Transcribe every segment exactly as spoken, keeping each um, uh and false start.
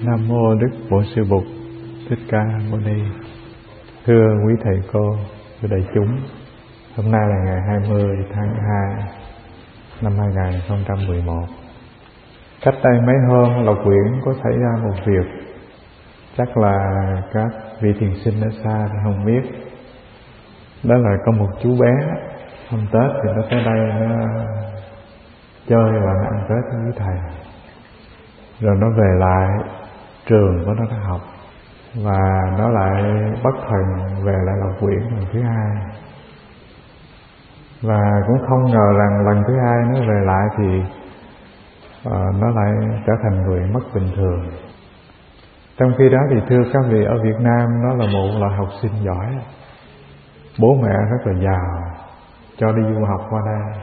Nam mô Đức Bổn Sư Bụt Thích Ca Mâu Ni. Thưa quý thầy cô, thưa đại chúng, hôm nay là ngày hai mươi tháng hai năm hai nghìn không trăm mười một. Cách đây mấy hôm Lộc Quyển có xảy ra một việc, chắc là các vị thiền sinh ở xa thì không biết. Đó là có một chú bé hôm Tết thì nó tới đây nó chơi và nó ăn Tết với thầy, rồi nó về lại trường của nó, nó học, và nó lại bất thần về lại Lộc Quyển lần thứ hai. Và cũng không ngờ rằng lần thứ hai nó về lại thì uh, nó lại trở thành người mất bình thường. Trong khi đó thì thưa các vị, ở Việt Nam nó là một loại học sinh giỏi, bố mẹ rất là giàu cho đi du học qua đây,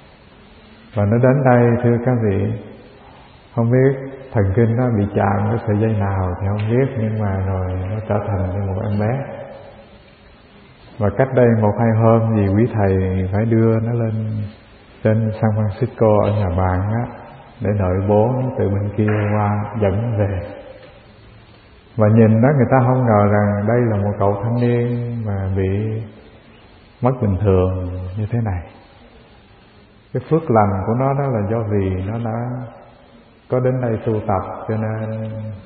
và nó đến đây thưa các vị, không biết thần kinh nó bị chạm cái sợi dây nào thì không biết, nhưng mà rồi nó trở thành một em bé. Và cách đây một hai hôm thì quý thầy phải đưa nó lên trên San Francisco ở nhà bạn á, để đợi bố nó từ bên kia qua dẫn về. Và nhìn đó người ta không ngờ rằng đây là một cậu thanh niên mà bị mất bình thường như thế này. Cái phước lành của nó đó là do vì nó đã có đến đây tu tập, cho nên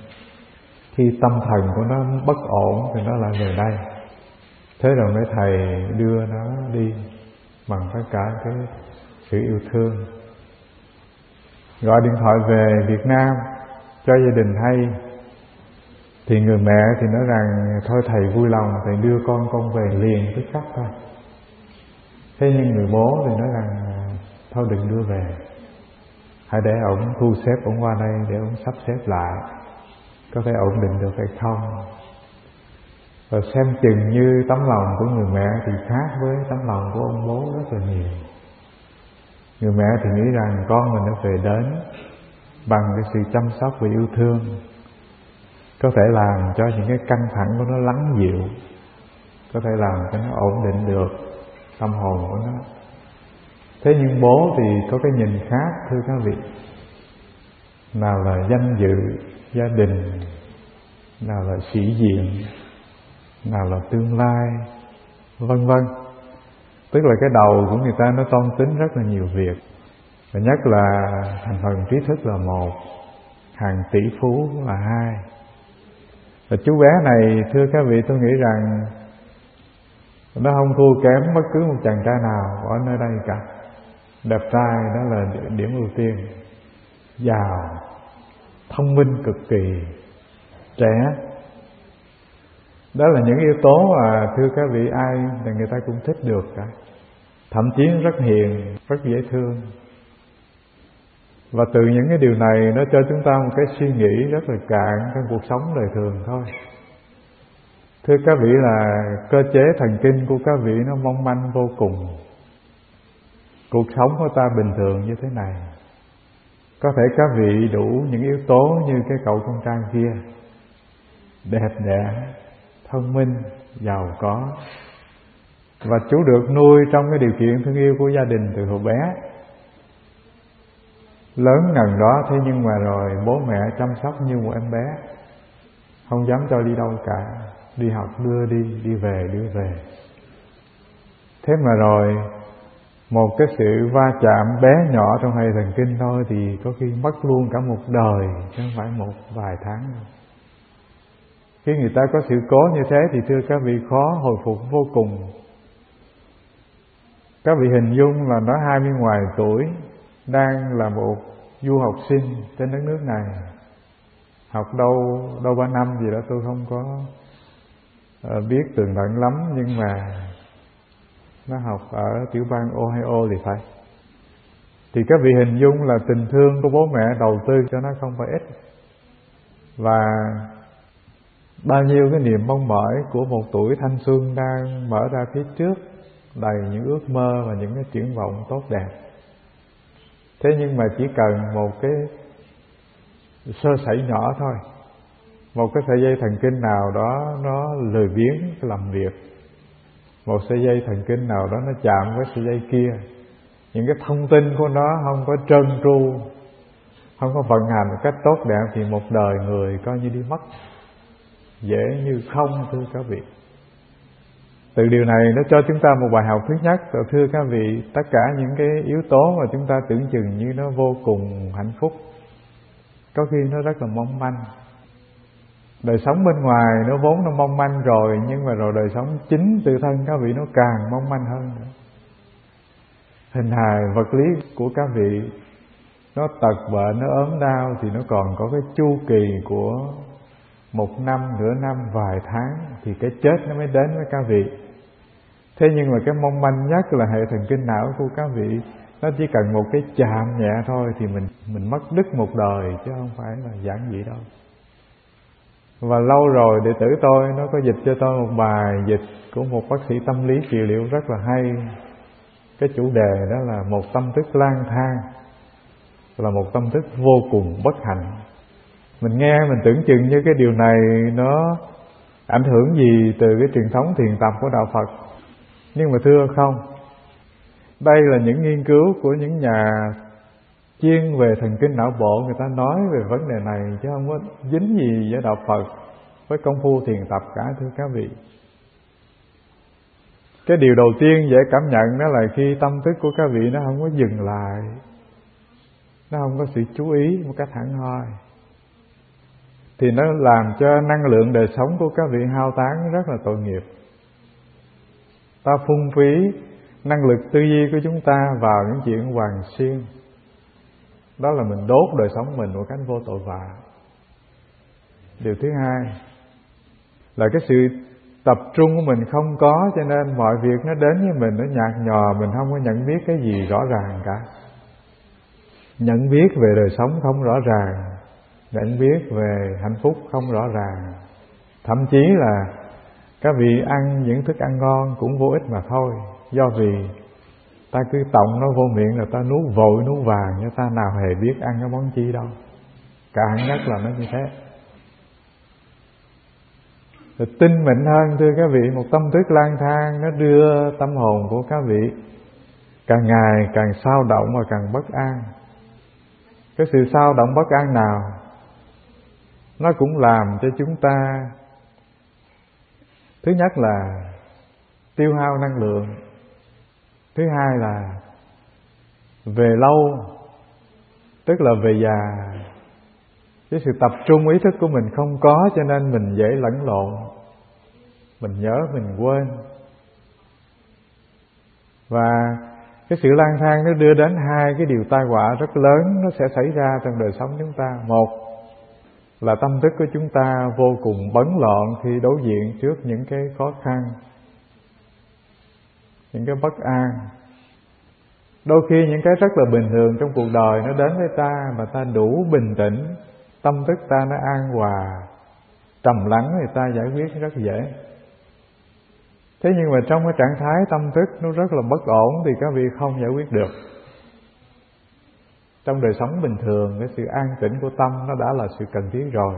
khi tâm thần của nó bất ổn thì nó lại về đây. Thế rồi mấy thầy đưa nó đi bằng tất cả cái sự yêu thương, gọi điện thoại về Việt Nam cho gia đình hay. Thì người mẹ thì nói rằng thôi thầy vui lòng, thầy đưa con con về liền tức khắc thôi. Thế nhưng người bố thì nói rằng thôi đừng đưa về, hãy để ổng thu xếp ổng qua đây để ổng sắp xếp lại, có thể ổn định được hay không. Và xem chừng như tấm lòng của người mẹ thì khác với tấm lòng của ông bố rất là nhiều. Người mẹ thì nghĩ rằng con mình nó về đến bằng cái sự chăm sóc và yêu thương, có thể làm cho những cái căng thẳng của nó lắng dịu, có thể làm cho nó ổn định được tâm hồn của nó. Thế nhưng bố thì có cái nhìn khác thưa các vị. Nào là danh dự gia đình, nào là sĩ diện, nào là tương lai, vân vân. Tức là cái đầu của người ta nó toan tính rất là nhiều việc, và nhất là thành phần trí thức là một, hàng tỷ phú là hai. Và chú bé này thưa các vị, tôi nghĩ rằng nó không thua kém bất cứ một chàng trai nào ở nơi đây cả. Đẹp trai đó là điểm ưu tiên, giàu, thông minh cực kỳ, trẻ. Đó là những yếu tố mà thưa các vị ai thì người ta cũng thích được cả. Thậm chí rất hiền, rất dễ thương. Và từ những cái điều này nó cho chúng ta một cái suy nghĩ rất là cạn trong cuộc sống đời thường thôi. Thưa các vị là cơ chế thần kinh của các vị nó mong manh vô cùng. Cuộc sống của ta bình thường như thế này, có thể các vị đủ những yếu tố như cái cậu con trai kia, đẹp đẽ, thông minh, giàu có, và chú được nuôi trong cái điều kiện thương yêu của gia đình từ hồi bé. Lớn ngần đó, thế nhưng mà rồi bố mẹ chăm sóc như một em bé, không dám cho đi đâu cả, đi học đưa đi, đi về đưa về. Thế mà rồi một cái sự va chạm bé nhỏ trong hệ thần kinh thôi thì có khi mất luôn cả một đời, chứ không phải một vài tháng. Khi người ta có sự cố như thế thì thưa các vị khó hồi phục vô cùng. Các vị hình dung là nó hai mươi ngoài tuổi, đang là một du học sinh trên đất nước này, học đâu đâu ba năm gì đó tôi không có uh, biết tường tận lắm, nhưng mà nó học ở tiểu bang Ohio thì phải. Thì các vị hình dung là tình thương của bố mẹ đầu tư cho nó không phải ít, và bao nhiêu cái niềm mong mỏi của một tuổi thanh xuân đang mở ra phía trước, đầy những ước mơ và những cái triển vọng tốt đẹp. Thế nhưng mà chỉ cần một cái sơ sẩy nhỏ thôi, một cái sợi dây thần kinh nào đó nó lười biếng làm việc, một sợi dây thần kinh nào đó nó chạm với sợi dây kia, những cái thông tin của nó không có trơn tru, không có vận hành một cách tốt đẹp thì một đời người coi như đi mất, dễ như không, thưa các vị. Từ điều này nó cho chúng ta một bài học thứ nhất. Thưa các vị, tất cả những cái yếu tố mà chúng ta tưởng chừng như nó vô cùng hạnh phúc, có khi nó rất là mong manh. Đời sống bên ngoài nó vốn nó mong manh rồi, nhưng mà rồi đời sống chính tự thân các vị nó càng mong manh hơn nữa. Hình hài vật lý của các vị nó tật bệnh, nó ốm đau thì nó còn có cái chu kỳ của một năm, nửa năm, vài tháng thì cái chết nó mới đến với các vị. Thế nhưng mà cái mong manh nhất là hệ thần kinh não của các vị, nó chỉ cần một cái chạm nhẹ thôi thì mình mình mất đứt một đời, chứ không phải là giản dị đâu. Và lâu rồi đệ tử tôi nó có dịch cho tôi một bài dịch của một bác sĩ tâm lý trị liệu rất là hay. Cái chủ đề đó là một tâm thức lang thang, là một tâm thức vô cùng bất hạnh. Mình nghe mình tưởng chừng như cái điều này nó ảnh hưởng gì từ cái truyền thống thiền tập của đạo Phật. Nhưng mà thưa không, đây là những nghiên cứu của những nhà chuyên về thần kinh não bộ, người ta nói về vấn đề này chứ không có dính gì với đạo Phật, với công phu thiền tập cả, thưa các vị. Cái điều đầu tiên dễ cảm nhận đó là khi tâm thức của các vị nó không có dừng lại, nó không có sự chú ý một cách hẳn hoi, thì nó làm cho năng lượng đời sống của các vị hao tán rất là tội nghiệp. Ta phung phí năng lực tư duy của chúng ta vào những chuyện hoàn xiên, đó là mình đốt đời sống mình một cách vô tội vạ. Điều thứ hai là cái sự tập trung của mình không có, cho nên mọi việc nó đến với mình nó nhạt nhòa, mình không có nhận biết cái gì rõ ràng cả. Nhận biết về đời sống không rõ ràng, nhận biết về hạnh phúc không rõ ràng. Thậm chí là các vị ăn những thức ăn ngon cũng vô ích mà thôi, do vì ta cứ tọng nó vô miệng là ta nuốt vội nuốt vàng, nhưng ta nào hề biết ăn cái món chi đâu. Cạn nhất là nó như thế. Rồi tinh mịn hơn, thưa các vị, một tâm thức lang thang nó đưa tâm hồn của các vị càng ngày càng xao động và càng bất an. Cái sự xao động bất an nào nó cũng làm cho chúng ta, thứ nhất là tiêu hao năng lượng, thứ hai là về lâu, tức là về già, cái sự tập trung ý thức của mình không có, cho nên mình dễ lẫn lộn, mình nhớ mình quên. Và cái sự lang thang nó đưa đến hai cái điều tai họa rất lớn nó sẽ xảy ra trong đời sống chúng ta. Một là tâm thức của chúng ta vô cùng bấn loạn khi đối diện trước những cái khó khăn, những cái bất an. Đôi khi những cái rất là bình thường trong cuộc đời nó đến với ta mà ta đủ bình tĩnh, tâm thức ta nó an hòa, trầm lắng thì ta giải quyết rất dễ. Thế nhưng mà trong cái trạng thái tâm thức nó rất là bất ổn thì các vị không giải quyết được. Trong đời sống bình thường, cái sự an tĩnh của tâm nó đã là sự cần thiết rồi.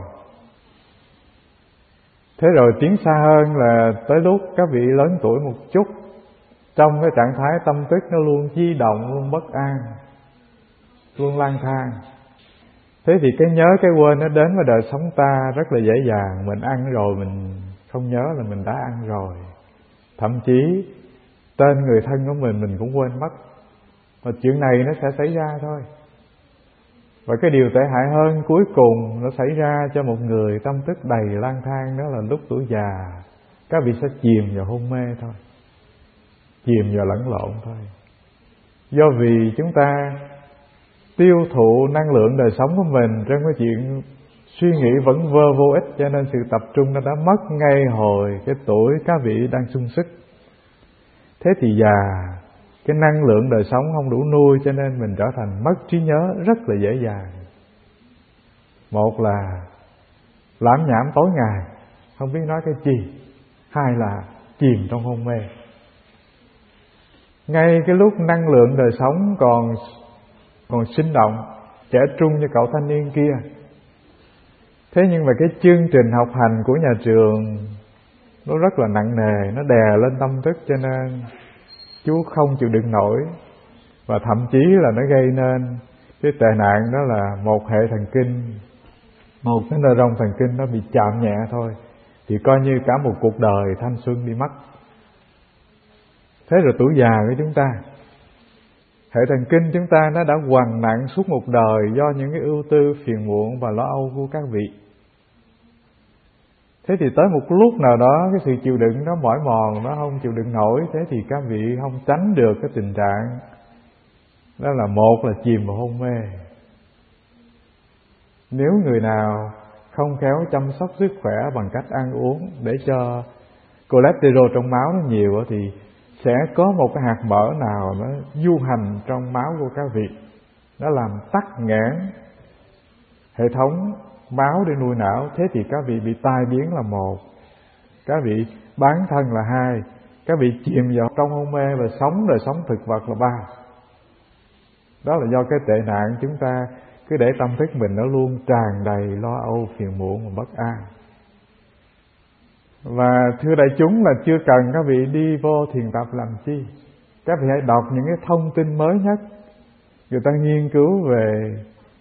Thế rồi tiến xa hơn là tới lúc các vị lớn tuổi một chút, trong cái trạng thái tâm thức nó luôn di động, luôn bất an, luôn lang thang. Thế thì cái nhớ cái quên nó đến với đời sống ta rất là dễ dàng. Mình ăn rồi mình không nhớ là mình đã ăn rồi. Thậm chí tên người thân của mình mình cũng quên mất. Và chuyện này nó sẽ xảy ra thôi. Và cái điều tệ hại hơn cuối cùng nó xảy ra cho một người tâm thức đầy lang thang, đó là lúc tuổi già các vị sẽ chìm vào hôn mê thôi, chìm vào lẫn lộn thôi. Do vì chúng ta tiêu thụ năng lượng đời sống của mình trong cái chuyện suy nghĩ vẫn vơ vô ích, cho nên sự tập trung nó đã mất ngay hồi cái tuổi các vị đang sung sức. Thế thì già, cái năng lượng đời sống không đủ nuôi, cho nên mình trở thành mất trí nhớ rất là dễ dàng. Một là lãm nhảm tối ngày, không biết nói cái gì. Hai là chìm trong hôn mê. Ngay cái lúc năng lượng đời sống còn còn sinh động, trẻ trung như cậu thanh niên kia. Thế nhưng mà cái chương trình học hành của nhà trường nó rất là nặng nề, nó đè lên tâm thức, cho nên chú không chịu đựng nổi. Và thậm chí là nó gây nên Cái tệ nạn đó là một hệ thần kinh, một cái nơ-rông thần kinh nó bị chạm nhẹ thôi thì coi như cả một cuộc đời thanh xuân đi mất. Thế rồi tuổi già của chúng ta, hệ thần kinh chúng ta nó đã quằn nặng suốt một đời do những cái ưu tư, phiền muộn và lo âu của các vị. Thế thì tới một lúc nào đó cái sự chịu đựng nó mỏi mòn, nó không chịu đựng nổi, thế thì các vị không tránh được cái tình trạng đó là một là chìm vào hôn mê. Nếu người nào không khéo chăm sóc sức khỏe bằng cách ăn uống để cho cholesterol trong máu nó nhiều thì sẽ có một cái hạt mỡ nào nó du hành trong máu của các vị, nó làm tắc nghẽn hệ thống máu để nuôi não. Thế thì các vị bị tai biến là một, các vị bán thân là hai, các vị chìm vào trong hôn mê và sống đời sống thực vật là ba. Đó là do cái tệ nạn chúng ta cứ để tâm thức mình nó luôn tràn đầy lo âu, phiền muộn và bất an. Và thưa đại chúng là chưa cần các vị đi vô thiền tập làm chi. Các vị hãy đọc những cái thông tin mới nhất. Người ta nghiên cứu về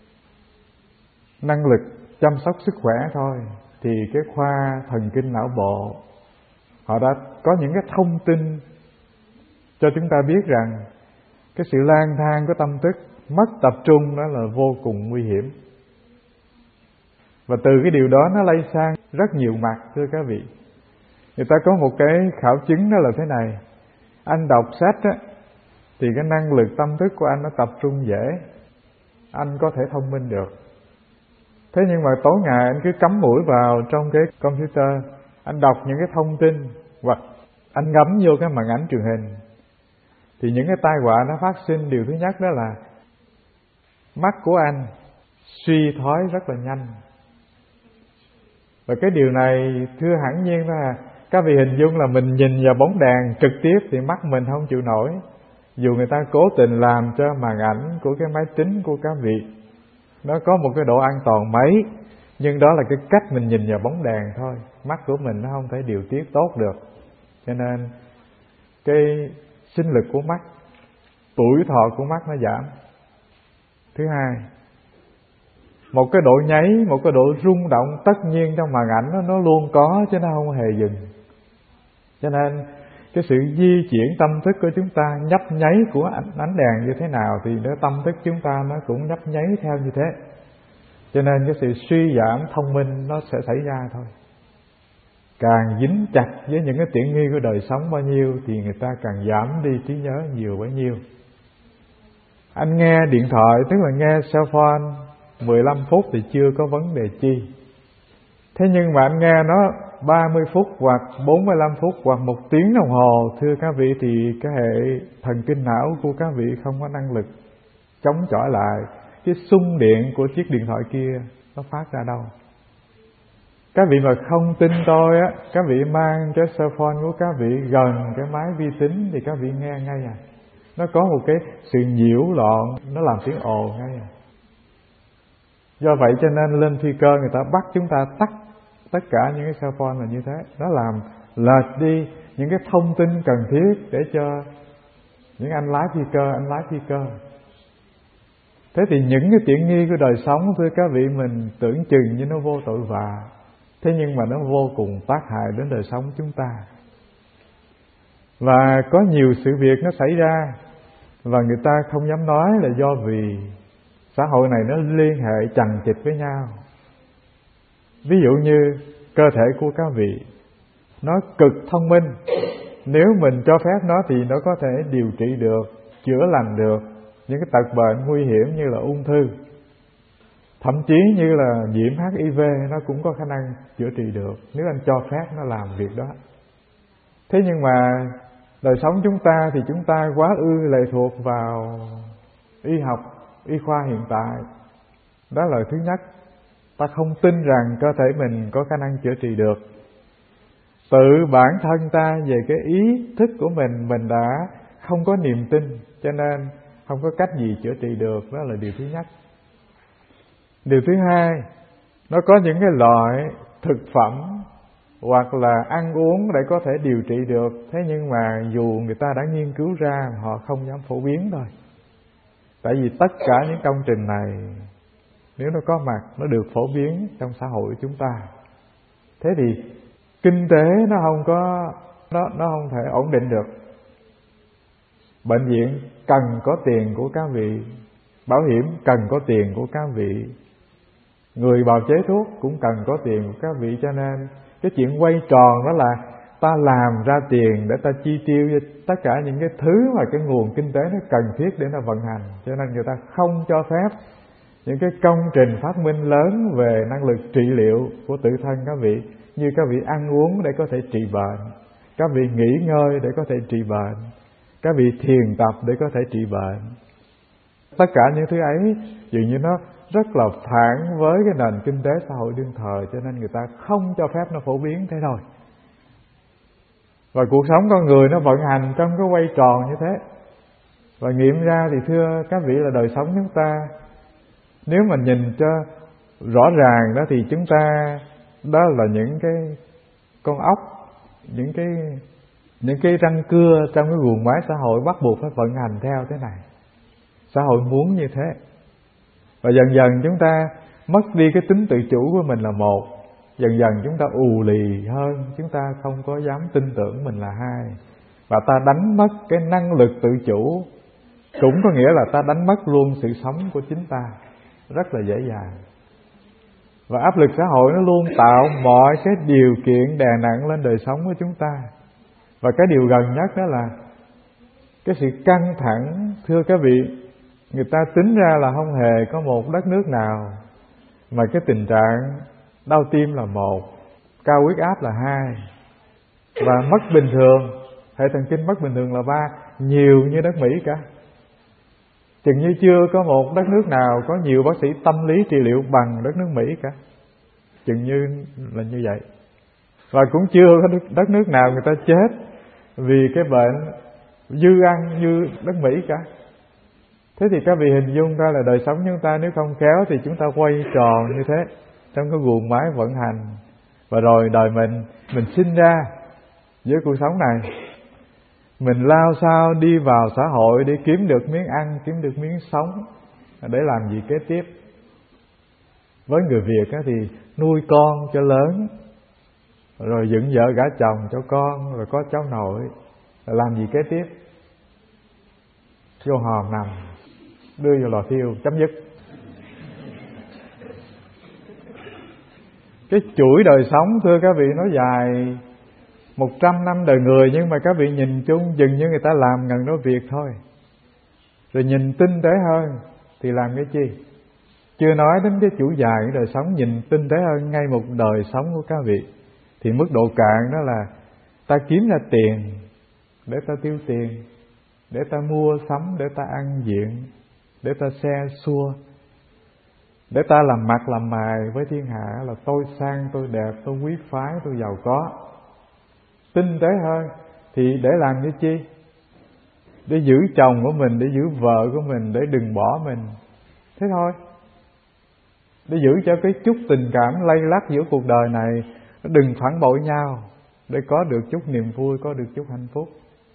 năng lực chăm sóc sức khỏe thôi, thì cái khoa thần kinh não bộ họ đã có những cái thông tin cho chúng ta biết rằng cái sự lang thang của tâm thức, mất tập trung đó là vô cùng nguy hiểm. Và từ cái điều đó nó lây sang rất nhiều mặt, thưa các vị. Người ta có một cái khảo chứng đó là thế này: anh đọc sách á, thì cái năng lực tâm thức của anh nó tập trung dễ, anh có thể thông minh được. Thế nhưng mà tối ngày anh cứ cắm mũi vào trong cái computer, anh đọc những cái thông tin hoặc anh ngắm vô cái màn ảnh truyền hình, thì những cái tai họa nó phát sinh. Điều thứ nhất đó là mắt của anh suy thoái rất là nhanh. Và cái điều này thưa hẳn nhiên là các vị hình dung là mình nhìn vào bóng đèn trực tiếp thì mắt mình không chịu nổi. Dù người ta cố tình làm cho màn ảnh của cái máy tính của các vị nó có một cái độ an toàn mấy, nhưng đó là cái cách mình nhìn vào bóng đèn thôi. Mắt của mình nó không thể điều tiết tốt được, cho nên cái sinh lực của mắt, tuổi thọ của mắt nó giảm. Thứ hai, một cái độ nháy, một cái độ rung động tất nhiên trong màn ảnh nó, nó luôn có chứ nó không hề dừng. Cho nên cái sự di chuyển tâm thức của chúng ta, nhấp nháy của ánh, ánh đèn như thế nào thì nó tâm thức chúng ta nó cũng nhấp nháy theo như thế. Cho nên cái sự suy giảm thông minh nó sẽ xảy ra thôi. Càng dính chặt với những cái tiện nghi của đời sống bao nhiêu thì người ta càng giảm đi trí nhớ nhiều bấy nhiêu. Anh nghe điện thoại, tức là nghe cell phone mười lăm phút thì chưa có vấn đề chi. Thế nhưng mà anh nghe nó ba mươi phút hoặc bốn mươi lăm phút hoặc một tiếng đồng hồ, thưa các vị, thì cái hệ thần kinh não của các vị không có năng lực chống chọi lại cái xung điện của chiếc điện thoại kia nó phát ra đâu. Các vị mà không tin tôi á, các vị mang cái cell phone của các vị gần cái máy vi tính thì các vị nghe ngay à. Nó có một cái sự nhiễu loạn, nó làm tiếng ồn ngay à. Do vậy cho nên lên phi cơ người ta bắt chúng ta tắt tất cả những cái cell phone là như thế. Nó làm lệch đi những cái thông tin cần thiết để cho những anh lái phi cơ, anh lái phi cơ. Thế thì những cái tiện nghi của đời sống, thưa các vị, mình tưởng chừng như nó vô tội vạ, thế nhưng mà nó vô cùng tác hại đến đời sống chúng ta. Và có nhiều sự việc nó xảy ra và người ta không dám nói là do vì xã hội này nó liên hệ chằng chịt với nhau. Ví dụ như cơ thể của các vị nó cực thông minh, nếu mình cho phép nó thì nó có thể điều trị được, chữa lành được những cái tật bệnh nguy hiểm như là ung thư. Thậm chí như là nhiễm hát i vê nó cũng có khả năng chữa trị được nếu anh cho phép nó làm việc đó. Thế nhưng mà đời sống chúng ta thì chúng ta quá ư lệ thuộc vào y học, y khoa hiện tại. Đó là thứ nhất. Ta không tin rằng cơ thể mình có khả năng chữa trị được. Tự bản thân ta về cái ý thức của mình, mình đã không có niềm tin, cho nên không có cách gì chữa trị được. Đó là điều thứ nhất. Điều thứ hai, nó có những cái loại thực phẩm hoặc là ăn uống để có thể điều trị được. Thế nhưng mà dù người ta đã nghiên cứu ra, họ không dám phổ biến thôi. Tại vì tất cả những công trình này nếu nó có mặt, nó được phổ biến trong xã hội của chúng ta, thế thì kinh tế nó không có nó nó không thể ổn định được. Bệnh viện cần có tiền của các vị, bảo hiểm cần có tiền của các vị, người bào chế thuốc cũng cần có tiền của các vị. Cho nên cái chuyện quay tròn đó là ta làm ra tiền để ta chi tiêu cho tất cả những cái thứ mà cái nguồn kinh tế nó cần thiết để nó vận hành. Cho nên người ta không cho phép những cái công trình phát minh lớn về năng lực trị liệu của tự thân các vị, như các vị ăn uống để có thể trị bệnh, các vị nghỉ ngơi để có thể trị bệnh, các vị thiền tập để có thể trị bệnh. Tất cả những thứ ấy dường như nó rất là phản với cái nền kinh tế xã hội đương thời, cho nên người ta không cho phép nó phổ biến thế thôi. Và cuộc sống con người nó vận hành trong cái quay tròn như thế. Và nghiệm ra thì thưa các vị là đời sống chúng ta, nếu mà nhìn cho rõ ràng đó thì chúng ta đó là những cái con ốc, những cái những cái răng cưa trong cái guồng máy xã hội bắt buộc phải vận hành theo thế này. Xã hội muốn như thế. Và dần dần chúng ta mất đi cái tính tự chủ của mình là một, dần dần chúng ta ù lì hơn, chúng ta không có dám tin tưởng mình là hai, và ta đánh mất cái năng lực tự chủ, cũng có nghĩa là ta đánh mất luôn sự sống của chính ta rất là dễ dàng. Và áp lực xã hội nó luôn tạo mọi cái điều kiện đè nặng lên đời sống của chúng ta. Và cái điều gần nhất đó là cái sự căng thẳng. Thưa các vị, người ta tính ra là không hề có một đất nước nào mà cái tình trạng đau tim là một, cao huyết áp là hai, và mất bình thường, hệ thần kinh mất bình thường là ba, nhiều như đất Mỹ cả. Chừng như chưa có một đất nước nào có nhiều bác sĩ tâm lý trị liệu bằng đất nước Mỹ cả. Chừng như là như vậy. Và cũng chưa có đất nước nào người ta chết vì cái bệnh dư ăn như đất Mỹ cả. Thế thì các vị hình dung ra là đời sống chúng ta nếu không khéo thì chúng ta quay tròn như thế trong cái guồng máy vận hành. Và rồi đời mình, mình sinh ra với cuộc sống này, mình lao sao đi vào xã hội để kiếm được miếng ăn, kiếm được miếng sống, để làm gì kế tiếp. Với người Việt thì nuôi con cho lớn, rồi dựng vợ gả chồng cho con, rồi có cháu nội, rồi làm gì kế tiếp? Vô hòm nằm, đưa vô lò thiêu, chấm dứt. Cái chuỗi đời sống thưa các vị nó dài một trăm năm đời người, nhưng mà các vị nhìn chung dường như người ta làm ngần đó việc thôi. Rồi nhìn tinh tế hơn thì làm cái chi? Chưa nói đến cái chuỗi dài cái đời sống nhìn tinh tế hơn ngay một đời sống của các vị, thì mức độ cạn đó là ta kiếm ra tiền để ta tiêu tiền, để ta mua sắm, để ta ăn diện, để ta xe xua, để ta làm mặt làm mày với thiên hạ là tôi sang, tôi đẹp, tôi quý phái, tôi giàu có. Tinh tế hơn thì để làm cái chi? Để giữ chồng của mình, để giữ vợ của mình, để đừng bỏ mình. Thế thôi. Để giữ cho cái chút tình cảm lay lắt giữa cuộc đời này nó đừng phản bội nhau, để có được chút niềm vui, có được chút hạnh phúc.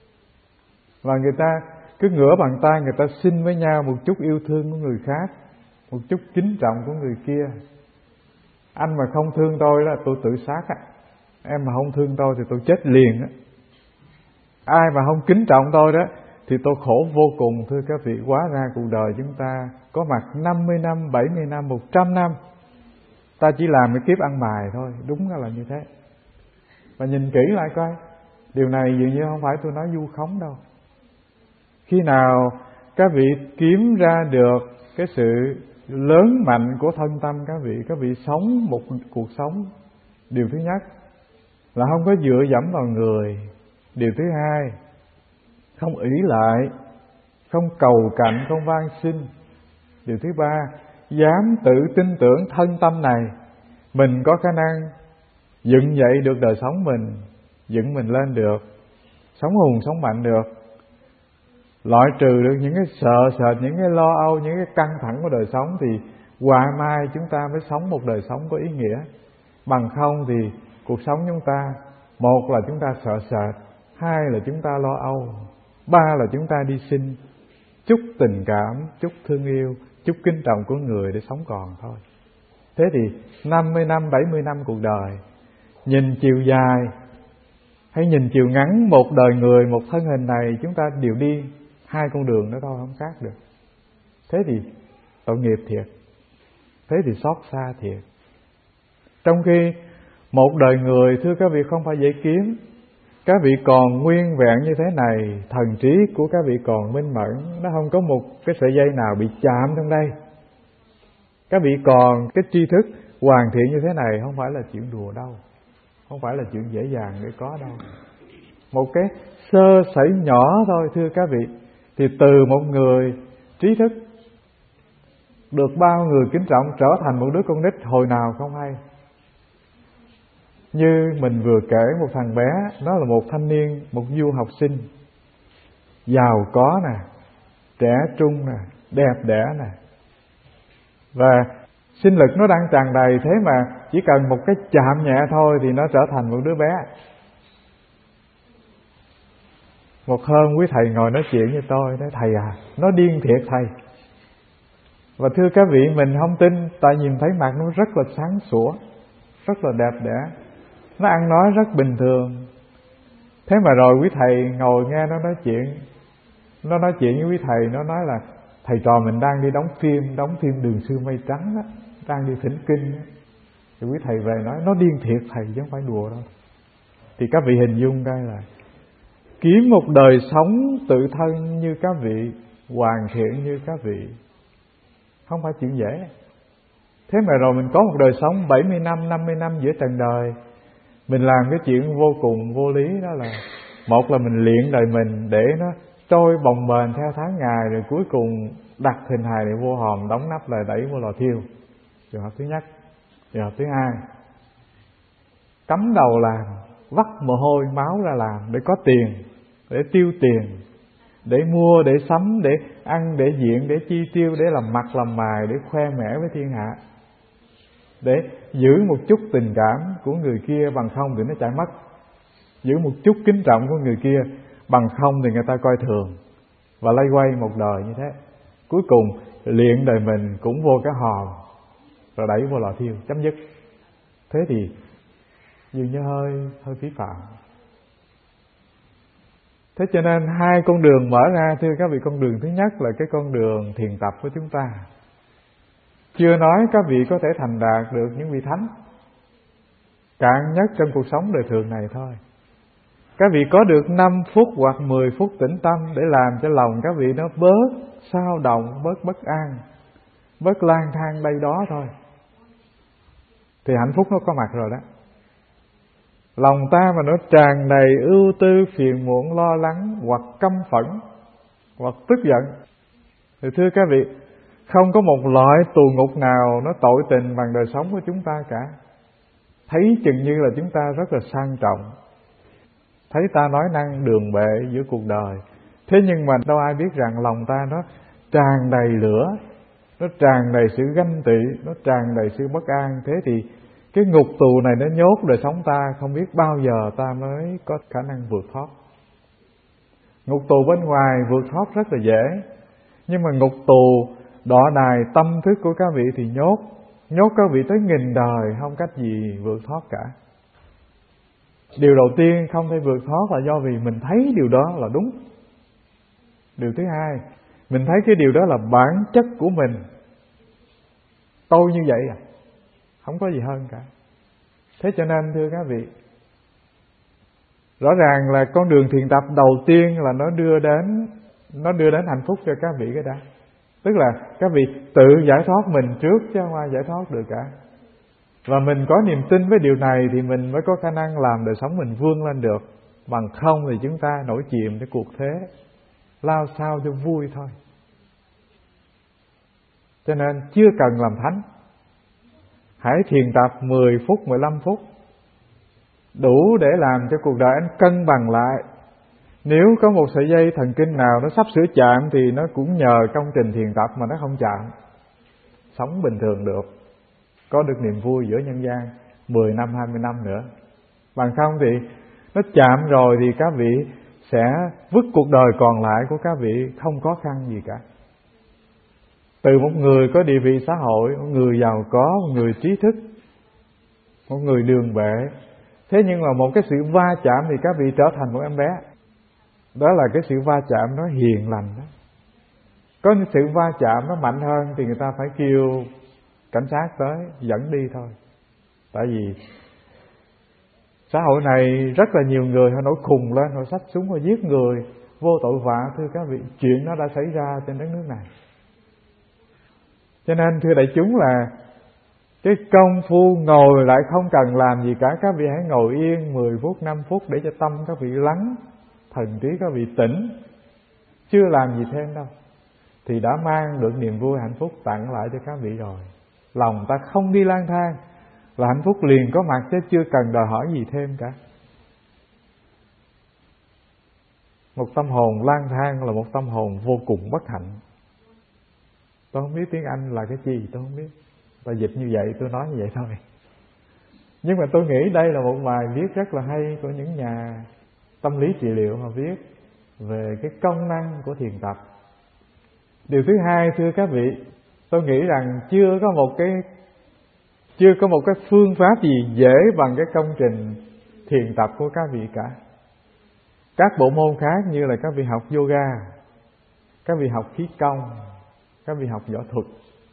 Và người ta cứ ngửa bàn tay, người ta xin với nhau một chút yêu thương của người khác, một chút kính trọng của người kia. Anh mà không thương tôi là tôi tự sát á, em mà không thương tôi thì tôi chết liền á. Ai mà không kính trọng tôi đó thì tôi khổ vô cùng. Thưa các vị, hóa ra cuộc đời chúng ta có mặt năm mươi năm, bảy mươi năm, một trăm năm, ta chỉ làm cái kiếp ăn mài thôi. Đúng là như thế. Và nhìn kỹ lại coi, điều này dường như không phải tôi nói vu khống đâu. Khi nào các vị kiếm ra được cái sự lớn mạnh của thân tâm các vị, các vị sống một cuộc sống, điều thứ nhất là không có dựa dẫm vào người. Điều thứ hai, không ỷ lại, không cầu cạnh, không van xin. Điều thứ ba, dám tự tin tưởng thân tâm này mình có khả năng dựng dậy được đời sống mình, dựng mình lên được, sống hùng sống mạnh được, loại trừ được những cái sợ sệt, những cái lo âu, những cái căng thẳng của đời sống, thì hoài mai chúng ta mới sống một đời sống có ý nghĩa. Bằng không thì cuộc sống chúng ta, một là chúng ta sợ sệt, hai là chúng ta lo âu, ba là chúng ta đi xin. chút tình cảm, chút thương yêu, chút kính trọng của người để sống còn thôi. Thế thì năm mươi năm, bảy mươi năm cuộc đời, nhìn chiều dài hay nhìn chiều ngắn một đời người, một thân hình này, chúng ta đều đi hai con đường đó thôi, không khác được. Thế thì tội nghiệp thiệt, thế thì xót xa thiệt. Trong khi một đời người, thưa các vị, không phải dễ kiếm. Các vị còn nguyên vẹn như thế này, thần trí của các vị còn minh mẫn, nó không có một cái sợi dây nào bị chạm trong đây. Các vị còn cái tri thức hoàn thiện như thế này, không phải là chuyện đùa đâu, không phải là chuyện dễ dàng để có đâu. Một cái sơ sẩy nhỏ thôi, thưa các vị, thì từ một người trí thức được bao người kính trọng trở thành một đứa con nít hồi nào không hay. Như mình vừa kể một thằng bé, nó là một thanh niên, một du học sinh, giàu có nè, trẻ trung nè, đẹp đẽ nè, và sinh lực nó đang tràn đầy. Thế mà chỉ cần một cái chạm nhẹ thôi thì nó trở thành một đứa bé. Một hôm quý thầy ngồi nói chuyện với tôi, nói thầy à, nó điên thiệt thầy. Và thưa các vị, mình không tin, tại nhìn thấy mặt nó rất là sáng sủa, rất là đẹp đẽ, nó ăn nói rất bình thường. Thế mà rồi quý thầy ngồi nghe nó nói chuyện, nó nói chuyện với quý thầy, nó nói là thầy trò mình đang đi đóng phim, đóng phim Đường Xưa Mây Trắng đó, đang đi thỉnh kinh đó. Thì quý thầy về nói nó điên thiệt thầy, chứ không phải đùa đâu. Thì các vị hình dung đây là kiếm một đời sống tự thân như các vị, hoàn thiện như các vị, không phải chuyện dễ. Thế mà rồi mình có một đời sống bảy mươi năm, năm mươi năm giữa trần đời, mình làm cái chuyện vô cùng vô lý. Đó là một là mình luyện đời mình để nó trôi bồng bềnh theo tháng ngày, rồi cuối cùng đặt hình hài này vô hòm, đóng nắp lại đẩy vô lò thiêu. Trường hợp thứ nhất. Trường hợp thứ hai, cắm đầu làm, vắt mồ hôi máu ra làm để có tiền, để tiêu tiền, để mua, để sắm, để ăn, để diện, để chi tiêu, để làm mặt làm mày, để khoe mẽ với thiên hạ, để giữ một chút tình cảm của người kia, bằng không thì nó chạy mất. Giữ một chút kính trọng của người kia, bằng không thì người ta coi thường. Và lay quay một đời như thế, cuối cùng luyện đời mình cũng vô cái hòm, rồi đẩy vô lò thiêu, chấm dứt. Thế thì dường như hơi hơi phí phạm. Thế cho nên hai con đường mở ra, thưa các vị. Con đường thứ nhất là cái con đường thiền tập của chúng ta. Chưa nói các vị có thể thành đạt được những vị thánh, cạn nhất trong cuộc sống đời thường này thôi. Các vị có được năm phút hoặc mười phút tĩnh tâm để làm cho lòng các vị nó bớt xao động, bớt bất an, bớt lang thang đây đó thôi, thì hạnh phúc nó có mặt rồi đó. Lòng ta mà nó tràn đầy ưu tư, phiền muộn, lo lắng, hoặc căm phẫn, hoặc tức giận, thì thưa các vị, không có một loại tù ngục nào nó tội tình bằng đời sống của chúng ta cả. Thấy chừng như là chúng ta rất là sang trọng, thấy ta nói năng đường bệ giữa cuộc đời. Thế nhưng mà đâu ai biết rằng lòng ta nó tràn đầy lửa, nó tràn đầy sự ganh tị, nó tràn đầy sự bất an. Thế thì cái ngục tù này nó nhốt đời sống ta, không biết bao giờ ta mới có khả năng vượt thoát. Ngục tù bên ngoài vượt thoát rất là dễ, nhưng mà ngục tù đọa đài tâm thức của các vị thì nhốt, nhốt các vị tới nghìn đời, không cách gì vượt thoát cả. Điều đầu tiên không thể vượt thoát là do vì mình thấy điều đó là đúng. Điều thứ hai, mình thấy cái điều đó là bản chất của mình. Tôi như vậy à, không có gì hơn cả. Thế cho nên thưa các vị, rõ ràng là con đường thiền tập đầu tiên là nó đưa đến nó đưa đến hạnh phúc cho các vị cái đã. Tức là các vị tự giải thoát mình trước, chứ không ai giải thoát được cả. Và mình có niềm tin với điều này thì mình mới có khả năng làm đời sống mình vươn lên được. Bằng không thì chúng ta nổi chìm cái cuộc thế, lao sao cho vui thôi. Cho nên chưa cần làm thánh, hãy thiền tập mười phút, mười lăm phút, đủ để làm cho cuộc đời anh cân bằng lại. Nếu có một sợi dây thần kinh nào nó sắp sửa chạm thì nó cũng nhờ công trình thiền tập mà nó không chạm, sống bình thường được, có được niềm vui giữa nhân gian mười năm, hai mươi năm nữa. Bằng không thì nó chạm rồi thì các vị sẽ vứt cuộc đời còn lại của các vị không khó khăn gì cả. Từ một người có địa vị xã hội, một người giàu có, một người trí thức, một người đường bệ, thế nhưng mà một cái sự va chạm thì các vị trở thành một em bé. Đó là cái sự va chạm nó hiền lành đó. Có những sự va chạm nó mạnh hơn thì người ta phải kêu cảnh sát tới dẫn đi thôi. Tại vì xã hội này rất là nhiều người họ nổi khùng lên, họ xách súng họ giết người vô tội vạ. Thưa các vị, chuyện nó đã xảy ra trên đất nước này. Cho nên thưa đại chúng là cái công phu ngồi lại không cần làm gì cả. Các vị hãy ngồi yên mười phút, năm phút để cho tâm các vị lắng, thần trí các vị tỉnh, chưa làm gì thêm đâu, thì đã mang được niềm vui hạnh phúc tặng lại cho các vị rồi. Lòng ta không đi lang thang là hạnh phúc liền có mặt, chứ chưa cần đòi hỏi gì thêm cả. Một tâm hồn lang thang là một tâm hồn vô cùng bất hạnh. Tôi không biết tiếng Anh là cái gì, tôi không biết. Tôi dịch như vậy, tôi nói như vậy thôi. Nhưng mà tôi nghĩ đây là một bài viết rất là hay của những nhà tâm lý trị liệu họ viết về cái công năng của thiền tập. Điều thứ hai, thưa các vị, tôi nghĩ rằng chưa có một cái chưa có một cái phương pháp gì dễ bằng cái công trình thiền tập của các vị cả. Các bộ môn khác như là các vị học yoga, các vị học khí công, các vị học võ thuật,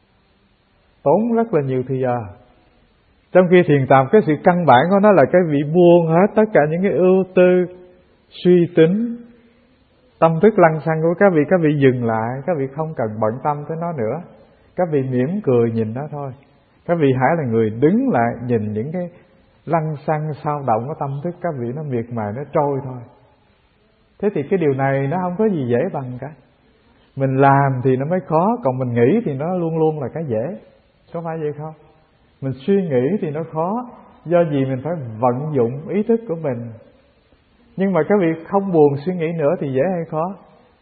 tốn rất là nhiều thời giờ. Trong khi thiền tập, cái sự căn bản của nó là cái vị buông hết tất cả những cái ưu tư, suy tính, tâm thức lăng xăng của các vị. Các vị dừng lại, các vị không cần bận tâm tới nó nữa. Các vị mỉm cười nhìn nó thôi. Các vị hãy là người đứng lại nhìn những cái lăng xăng sao động của tâm thức các vị, nó miệt mài, nó trôi thôi. Thế thì cái điều này nó không có gì dễ bằng cả. Mình làm thì nó mới khó, còn mình nghĩ thì nó luôn luôn là cái dễ. Có phải vậy không? Mình suy nghĩ thì nó khó, do gì mình phải vận dụng ý thức của mình. Nhưng mà các vị không buồn suy nghĩ nữa thì dễ hay khó?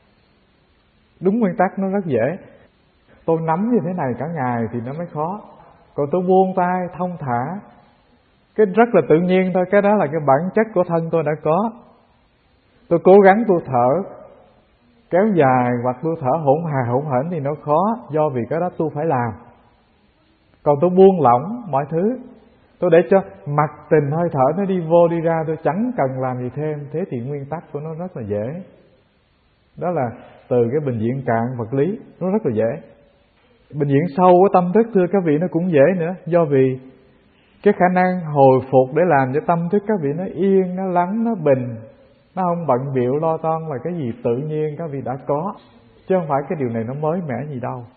Đúng nguyên tắc nó rất dễ. Tôi nắm như thế này cả ngày thì nó mới khó. Còn tôi buông tay thông thả, cái rất là tự nhiên thôi. Cái đó là cái bản chất của thân tôi đã có. Tôi cố gắng tôi thở kéo dài hoặc tôi thở hỗn hà hỗn hển thì nó khó, do vì cái đó tôi phải làm. Còn tôi buông lỏng mọi thứ, tôi để cho mặc tình hơi thở nó đi vô đi ra, tôi chẳng cần làm gì thêm. Thế thì nguyên tắc của nó rất là dễ. Đó là từ cái bình diện cạn vật lý, nó rất là dễ. Bình diện sâu của tâm thức, thưa các vị, nó cũng dễ nữa. Do vì cái khả năng hồi phục để làm cho tâm thức các vị nó yên, nó lắng, nó bình, nó không bận bịu lo toan là cái gì tự nhiên các vị đã có. Chứ không phải cái điều này nó mới mẻ gì đâu.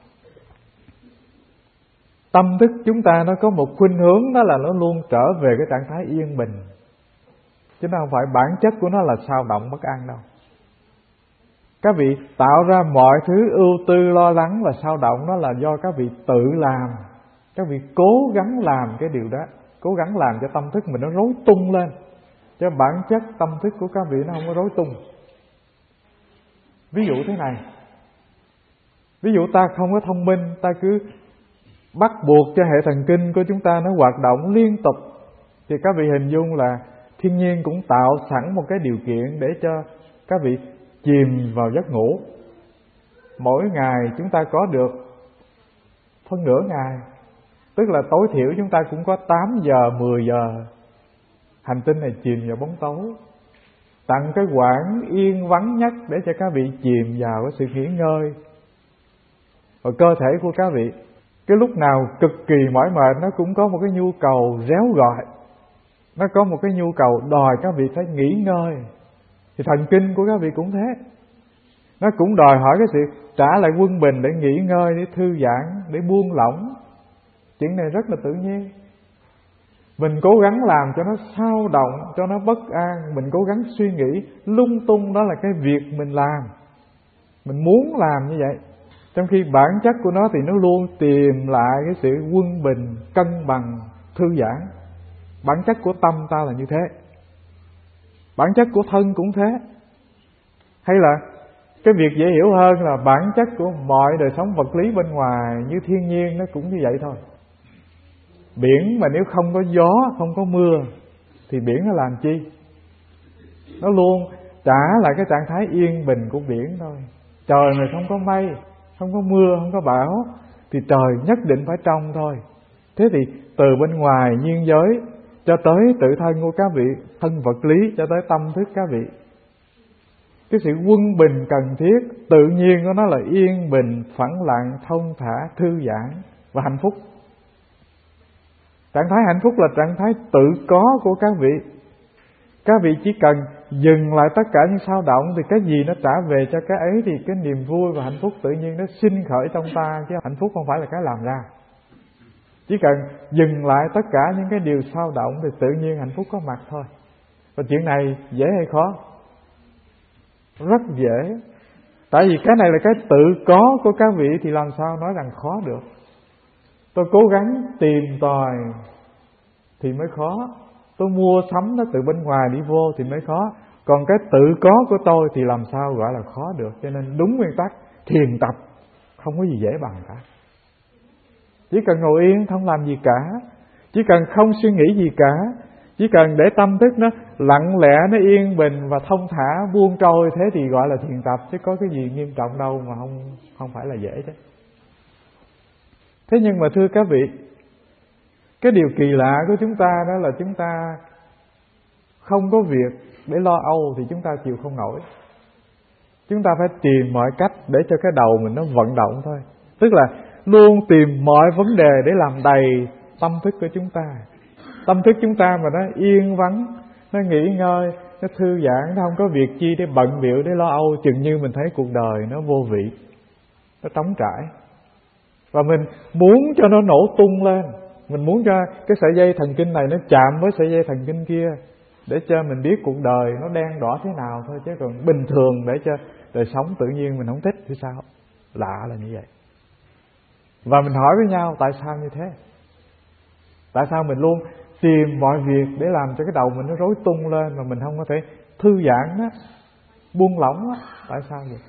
Tâm thức chúng ta nó có một khuynh hướng, đó là nó luôn trở về cái trạng thái yên bình, chứ nó không phải bản chất của nó là sao động bất an đâu. Các vị tạo ra mọi thứ ưu tư lo lắng và sao động, đó là do các vị tự làm. Các vị cố gắng làm cái điều đó, cố gắng làm cho tâm thức mình nó rối tung lên, chứ bản chất tâm thức của các vị nó không có rối tung. Ví dụ thế này, ví dụ ta không có thông minh, ta cứ bắt buộc cho hệ thần kinh của chúng ta nó hoạt động liên tục, thì các vị hình dung là thiên nhiên cũng tạo sẵn một cái điều kiện để cho các vị chìm vào giấc ngủ. Mỗi ngày chúng ta có được phân nửa ngày, tức là tối thiểu chúng ta cũng có tám giờ, mười giờ hành tinh này chìm vào bóng tối. Tặng cái quãng yên vắng nhất để cho các vị chìm vào cái sự nghỉ ngơi. Và cơ thể của các vị cái lúc nào cực kỳ mỏi mệt, nó cũng có một cái nhu cầu réo gọi, nó có một cái nhu cầu đòi các vị phải nghỉ ngơi. Thì thần kinh của các vị cũng thế, nó cũng đòi hỏi cái sự trả lại quân bình để nghỉ ngơi, để thư giãn, để buông lỏng. Chuyện này rất là tự nhiên. Mình cố gắng làm cho nó sao động, cho nó bất an, mình cố gắng suy nghĩ lung tung, đó là cái việc mình làm, mình muốn làm như vậy. Trong khi bản chất của nó thì nó luôn tìm lại cái sự quân bình, cân bằng, thư giãn. Bản chất của tâm ta là như thế, bản chất của thân cũng thế. Hay là cái việc dễ hiểu hơn là bản chất của mọi đời sống vật lý bên ngoài như thiên nhiên nó cũng như vậy thôi. Biển mà nếu không có gió, không có mưa thì biển nó làm chi? Nó luôn trả lại cái trạng thái yên bình của biển thôi. Trời này không có mây, không có mưa, không có bão thì trời nhất định phải trong thôi. Thế thì từ bên ngoài nhiên giới cho tới tự thân của các vị, thân vật lý cho tới tâm thức các vị, cái sự quân bình cần thiết tự nhiên của nó là yên bình, phẳng lặng, thông thả, thư giãn và hạnh phúc. Trạng thái hạnh phúc là trạng thái tự có của các vị. Các vị chỉ cần dừng lại tất cả những sao động thì cái gì nó trả về cho cái ấy, thì cái niềm vui và hạnh phúc tự nhiên nó sinh khởi trong ta, chứ hạnh phúc không phải là cái làm ra. Chỉ cần dừng lại tất cả những cái điều sao động thì tự nhiên hạnh phúc có mặt thôi. Và chuyện này dễ hay khó? Rất dễ. Tại vì cái này là cái tự có của các vị thì làm sao nói rằng khó được. Tôi cố gắng tìm tòi thì mới khó. Tôi mua sắm nó từ bên ngoài đi vô thì mới khó. Còn cái tự có của tôi thì làm sao gọi là khó được. Cho nên đúng nguyên tắc thiền tập không có gì dễ bằng cả. Chỉ cần ngồi yên không làm gì cả, chỉ cần không suy nghĩ gì cả, chỉ cần để tâm thức nó lặng lẽ, nó yên bình và thông thả buông trôi, thế thì gọi là thiền tập, chứ có cái gì nghiêm trọng đâu mà không không phải là dễ chứ. Thế nhưng mà thưa các vị, cái điều kỳ lạ của chúng ta đó là chúng ta không có việc để lo âu thì chúng ta chịu không nổi. Chúng ta phải tìm mọi cách để cho cái đầu mình nó vận động thôi. Tức là luôn tìm mọi vấn đề để làm đầy tâm thức của chúng ta. Tâm thức chúng ta mà nó yên vắng, nó nghỉ ngơi, nó thư giãn, nó không có việc chi để bận bịu, để lo âu, chừng như mình thấy cuộc đời nó vô vị, nó trống trải. Và mình muốn cho nó nổ tung lên, mình muốn cho cái sợi dây thần kinh này nó chạm với sợi dây thần kinh kia, để cho mình biết cuộc đời nó đen đỏ thế nào thôi. Chứ còn bình thường để cho đời sống tự nhiên mình không thích thì sao? Lạ là như vậy. Và mình hỏi với nhau tại sao như thế? Tại sao mình luôn tìm mọi việc để làm cho cái đầu mình nó rối tung lên mà mình không có thể thư giãn á, buông lỏng á? Tại sao vậy?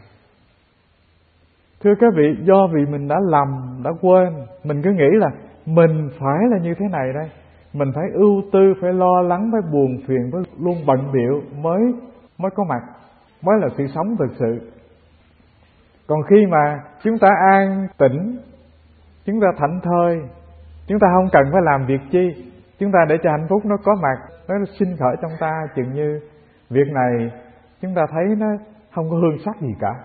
Thưa các vị, do vì mình đã lầm, đã quên. Mình cứ nghĩ là mình phải là như thế này đây, mình phải ưu tư, phải lo lắng, phải buồn phiền, phải luôn bận bịu mới mới có mặt, mới là sự sống thực sự. Còn khi mà chúng ta an tĩnh, chúng ta thảnh thơi, chúng ta không cần phải làm việc chi, chúng ta để cho hạnh phúc nó có mặt, nó sinh khởi trong ta, chừng như việc này chúng ta thấy nó không có hương sắc gì cả.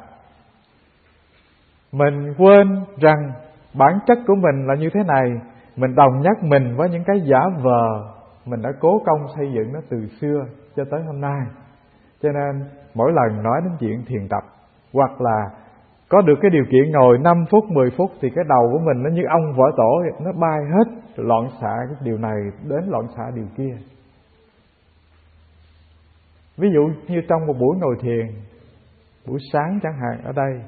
Mình quên rằng bản chất của mình là như thế này. Mình đồng nhất mình với những cái giả vờ mình đã cố công xây dựng nó từ xưa cho tới hôm nay. Cho nên mỗi lần nói đến chuyện thiền tập, hoặc là có được cái điều kiện ngồi năm phút, mười phút, thì cái đầu của mình nó như ong vỡ tổ, nó bay hết, loạn xạ cái điều này đến loạn xạ điều kia. Ví dụ như trong một buổi ngồi thiền, buổi sáng chẳng hạn, ở đây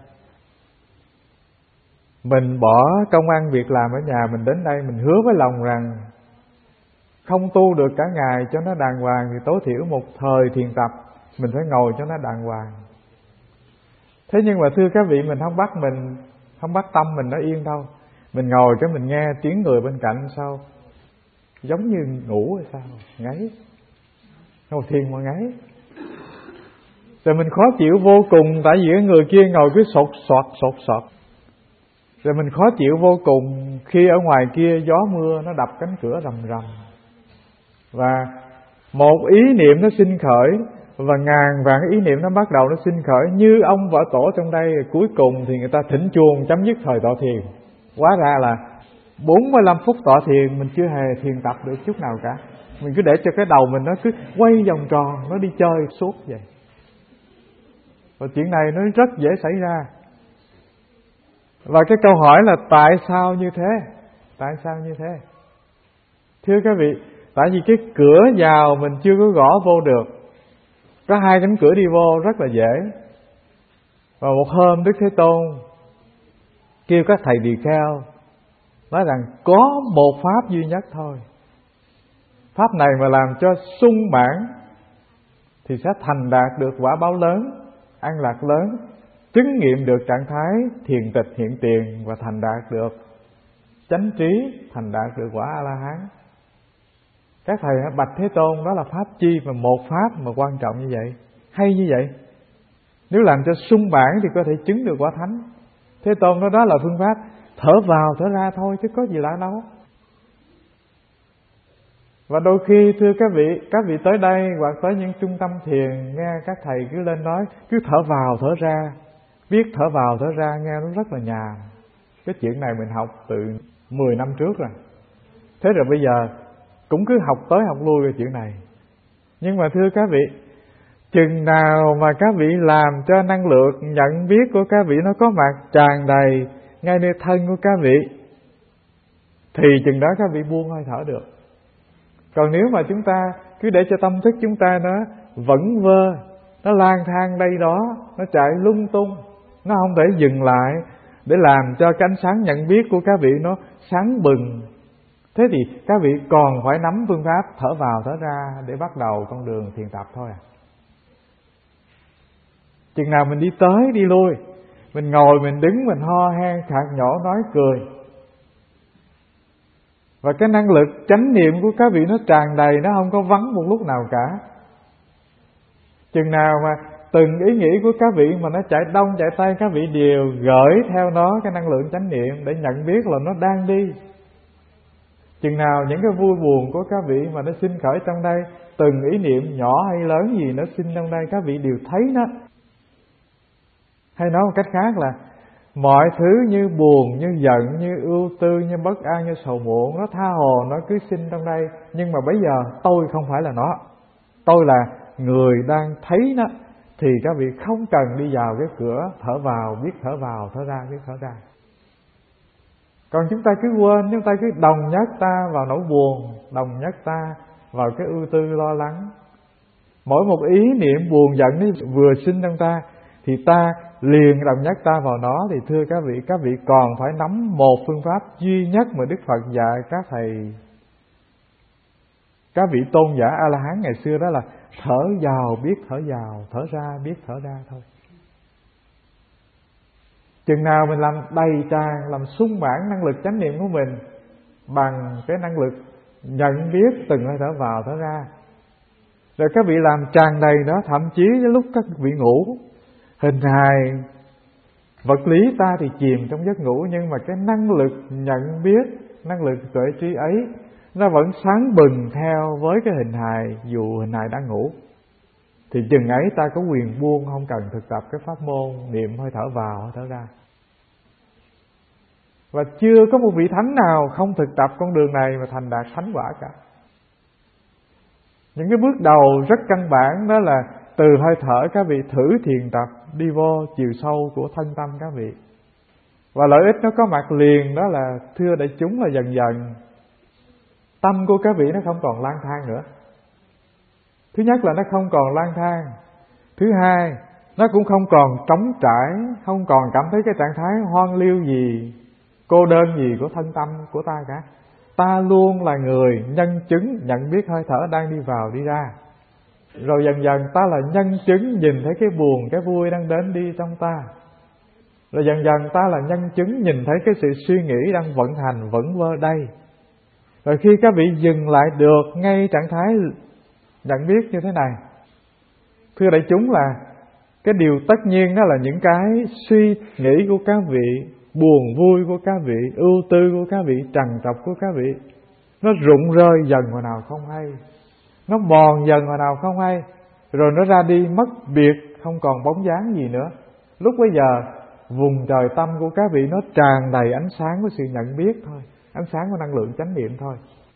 mình bỏ công ăn việc làm ở nhà, mình đến đây mình hứa với lòng rằng không tu được cả ngày cho nó đàng hoàng, thì tối thiểu một thời thiền tập mình phải ngồi cho nó đàng hoàng. Thế nhưng mà thưa các vị, mình không bắt mình không bắt tâm mình nó yên đâu. Mình ngồi cái mình nghe tiếng người bên cạnh sao giống như ngủ hay sao, ngáy, ngồi thiền mà ngáy. Rồi mình khó chịu vô cùng, tại vì cái người kia ngồi cứ sột soạt sột soạt. Rồi mình khó chịu vô cùng khi ở ngoài kia gió mưa nó đập cánh cửa rầm rầm. Và một ý niệm nó sinh khởi, và ngàn vạn ý niệm nó bắt đầu nó sinh khởi như ông vợ tổ trong đây. Cuối cùng thì người ta thỉnh chuông chấm dứt thời tọa thiền. Hóa ra là bốn mươi lăm phút tọa thiền mình chưa hề thiền tập được chút nào cả. Mình cứ để cho cái đầu mình nó cứ quay vòng tròn, nó đi chơi suốt vậy. Và chuyện này nó rất dễ xảy ra. Và cái câu hỏi là tại sao như thế? Tại sao như thế? Thưa các vị, tại vì cái cửa vào mình chưa có gõ vô được. Có hai cánh cửa đi vô rất là dễ. Và một hôm Đức Thế Tôn kêu các thầy tỳ kheo nói rằng có một pháp duy nhất thôi. Pháp này mà làm cho sung mãn thì sẽ thành đạt được quả báo lớn, an lạc lớn, chứng nghiệm được trạng thái thiền tịch hiện tiền, và thành đạt được chánh trí, thành đạt được quả A-la-hán. Các thầy bạch Thế Tôn đó là pháp chi mà một pháp mà quan trọng như vậy? hay như vậy. Nếu làm cho sung mãn thì có thể chứng được quả thánh. Thế Tôn nói đó là phương pháp thở vào thở ra thôi, chứ có gì lạ đâu. Và đôi khi thưa các vị, các vị tới đây hoặc tới những trung tâm thiền, nghe các thầy cứ lên nói cứ thở vào thở ra, biết thở vào thở ra nghe nó rất là nhàm. Cái chuyện này mình học từ mười năm trước rồi. Thế rồi bây giờ cũng cứ học tới học lui về chuyện này. Nhưng mà thưa các vị, chừng nào mà các vị làm cho năng lượng nhận biết của các vị nó có mặt tràn đầy ngay nơi thân của các vị, thì chừng đó các vị buông hơi thở được. Còn nếu mà chúng ta cứ để cho tâm thức chúng ta nó vẩn vơ, nó lang thang đây đó, nó chạy lung tung, nó không thể dừng lại để làm cho cái ánh sáng nhận biết của các vị nó sáng bừng, thế thì các vị còn phải nắm phương pháp thở vào thở ra để bắt đầu con đường thiền tập thôi à. Chừng nào mình đi tới đi lui, mình ngồi mình đứng mình ho hen khạc nhổ nói cười, và cái năng lực chánh niệm của các vị nó tràn đầy, nó không có vắng một lúc nào cả. Chừng nào mà từng ý nghĩ của các vị mà nó chạy đông chạy tây, các vị đều gửi theo nó cái năng lượng chánh niệm để nhận biết là nó đang đi. Chừng nào những cái vui buồn của các vị mà nó sinh khởi trong đây, từng ý niệm nhỏ hay lớn gì nó sinh trong đây, các vị đều thấy nó. Hay nói một cách khác là mọi thứ như buồn, như giận, như ưu tư, như bất an, như sầu muộn, nó tha hồ, nó cứ sinh trong đây. Nhưng mà bây giờ tôi không phải là nó, tôi là người đang thấy nó. Thì các vị không cần đi vào cái cửa thở vào, biết thở vào, thở ra, biết thở ra. Còn chúng ta cứ quên, chúng ta cứ đồng nhất ta vào nỗi buồn, đồng nhất ta vào cái ưu tư lo lắng. Mỗi một ý niệm buồn giận nó vừa sinh trong ta thì ta liền đồng nhất ta vào nó. Thì thưa các vị, các vị còn phải nắm một phương pháp duy nhất mà Đức Phật dạy các thầy, các vị tôn giả A-la-hán ngày xưa, đó là thở vào biết thở vào, thở ra biết thở ra thôi. Chừng nào mình làm đầy tràn, làm sung mãn năng lực chánh niệm của mình bằng cái năng lực nhận biết từng hơi thở vào thở ra, rồi các vị làm tràn đầy đó, thậm chí đến lúc các vị ngủ, hình hài vật lý ta thì chìm trong giấc ngủ, nhưng mà cái năng lực nhận biết, năng lực tuệ trí ấy nó vẫn sáng bừng theo với cái hình hài, dù hình hài đang ngủ. Thì chừng ấy ta có quyền buông, không cần thực tập cái pháp môn niệm hơi thở vào hơi thở ra. Và chưa có một vị thánh nào không thực tập con đường này mà thành đạt thánh quả cả. Những cái bước đầu rất căn bản đó là từ hơi thở các vị thử thiền tập, đi vô chiều sâu của thân tâm các vị. Và lợi ích nó có mặt liền, đó là thưa đại chúng, là dần dần tâm của các vị nó không còn lang thang nữa. Thứ nhất là nó không còn lang thang. Thứ hai, nó cũng không còn trống trải, không còn cảm thấy cái trạng thái hoang liêu gì, cô đơn gì của thân tâm của ta cả. Ta luôn là người nhân chứng nhận biết hơi thở đang đi vào đi ra. Rồi dần dần ta là nhân chứng nhìn thấy cái buồn, cái vui đang đến đi trong ta. Rồi dần dần ta là nhân chứng nhìn thấy cái sự suy nghĩ đang vận hành vẩn vơ đây. Rồi khi các vị dừng lại được ngay trạng thái nhận biết như thế này, thưa đại chúng, là cái điều tất nhiên đó là những cái suy nghĩ của các vị, buồn vui của các vị, ưu tư của các vị, trằn trọc của các vị, nó rụng rơi dần vào nào không hay, nó mòn dần vào nào không hay, rồi nó ra đi mất biệt, không còn bóng dáng gì nữa. Lúc bấy giờ vùng trời tâm của các vị nó tràn đầy ánh sáng của sự nhận biết thôi, ánh sáng của năng lượng chánh niệm thôi.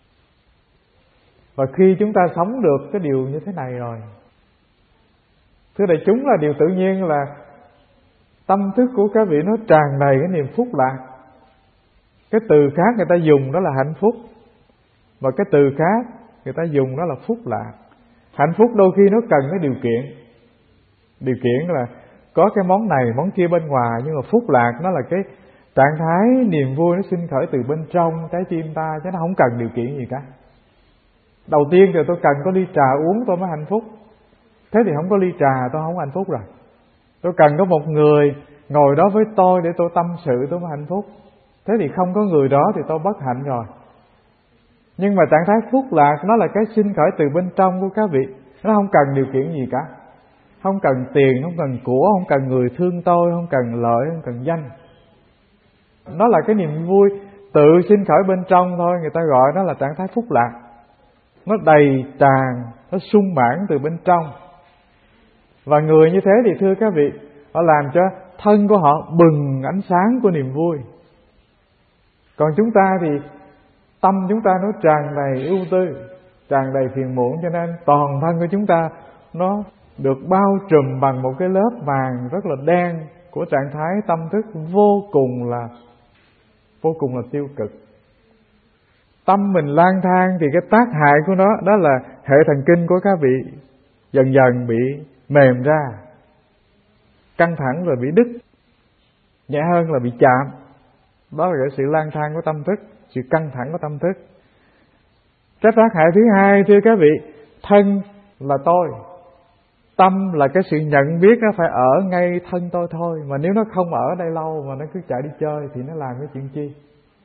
Và khi chúng ta sống được cái điều như thế này rồi, thưa đại chúng, là điều tự nhiên là tâm thức của các vị nó tràn đầy cái niềm phúc lạc. Cái từ khác người ta dùng đó là hạnh phúc, và cái từ khác người ta dùng đó là phúc lạc. Hạnh phúc đôi khi nó cần cái điều kiện. Điều kiện là có cái món này món kia bên ngoài, nhưng mà phúc lạc nó là cái trạng thái niềm vui nó sinh khởi từ bên trong trái tim ta, chứ nó không cần điều kiện gì cả. Đầu tiên thì tôi cần có ly trà uống tôi mới hạnh phúc. Thế thì không có ly trà tôi không hạnh phúc rồi. Tôi cần có một người ngồi đó với tôi để tôi tâm sự tôi mới hạnh phúc. Thế thì không có người đó thì tôi bất hạnh rồi. Nhưng mà trạng thái phúc lạc nó là cái sinh khởi từ bên trong của các vị, nó không cần điều kiện gì cả. Không cần tiền, không cần của, không cần người thương tôi, không cần lợi, không cần danh. Nó là cái niềm vui tự sinh khởi bên trong thôi. Người ta gọi nó là trạng thái phúc lạc. Nó đầy tràn, nó sung mãn từ bên trong. Và người như thế thì thưa các vị, họ làm cho thân của họ bừng ánh sáng của niềm vui. Còn chúng ta thì tâm chúng ta nó tràn đầy ưu tư, tràn đầy phiền muộn, cho nên toàn thân của chúng ta nó được bao trùm bằng một cái lớp màng rất là đen của trạng thái tâm thức vô cùng là vô cùng là tiêu cực. Tâm mình lang thang thì cái tác hại của nó đó là hệ thần kinh của các vị dần dần bị mềm ra, căng thẳng rồi bị đứt, nhẹ hơn là bị chạm. Đó là cái sự lang thang của tâm thức, sự căng thẳng của tâm thức. Cái tác hại thứ hai thưa các vị, thân là tôi, tâm là cái sự nhận biết nó phải ở ngay thân tôi thôi. Mà nếu nó không ở đây lâu mà nó cứ chạy đi chơi thì nó làm cái chuyện chi?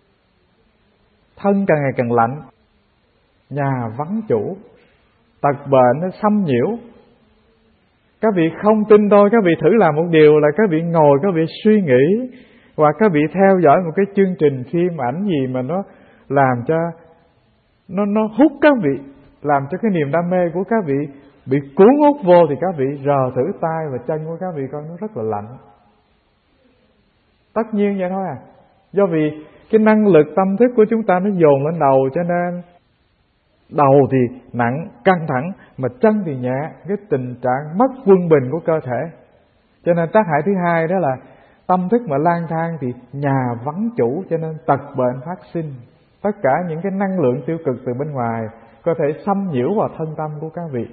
Thân càng ngày càng lạnh, nhà vắng chủ, tật bệnh nó xâm nhiễu. Các vị không tin tôi, các vị thử làm một điều là các vị ngồi, các vị suy nghĩ, hoặc các vị theo dõi một cái chương trình phim ảnh gì mà nó làm cho nó nó hút các vị, làm cho cái niềm đam mê của các vị bị cuốn hút vô, thì các vị rờ thử tay và chân của các vị coi nó rất là lạnh. Tất nhiên vậy thôi à. Do vì cái năng lực tâm thức của chúng ta nó dồn lên đầu, cho nên đầu thì nặng, căng thẳng, mà chân thì nhẹ, cái tình trạng mất quân bình của cơ thể. Cho nên tác hại thứ hai đó là tâm thức mà lang thang thì nhà vắng chủ, cho nên tật bệnh phát sinh. Tất cả những cái năng lượng tiêu cực từ bên ngoài có thể xâm nhiễu vào thân tâm của các vị.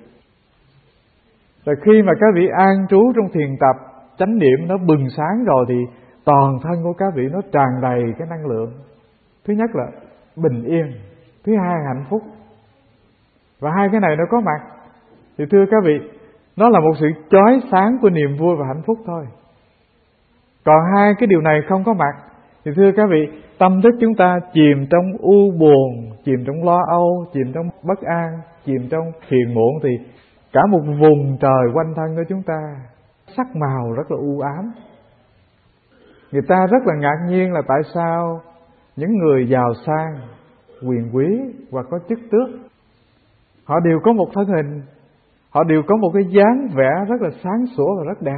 Rồi khi mà các vị an trú trong thiền tập, chánh niệm nó bừng sáng rồi thì toàn thân của các vị nó tràn đầy cái năng lượng. Thứ nhất là bình yên, thứ hai hạnh phúc. Và hai cái này nó có mặt thì thưa các vị, nó là một sự chói sáng của niềm vui và hạnh phúc thôi. Còn hai cái điều này không có mặt thì thưa các vị, tâm thức chúng ta chìm trong u buồn, chìm trong lo âu, chìm trong bất an, chìm trong phiền muộn, thì cả một vùng trời quanh thân của chúng ta sắc màu rất là u ám. Người ta rất là ngạc nhiên là tại sao những người giàu sang, quyền quý hoặc có chức tước, họ đều có một thân hình, họ đều có một cái dáng vẻ rất là sáng sủa và rất đẹp.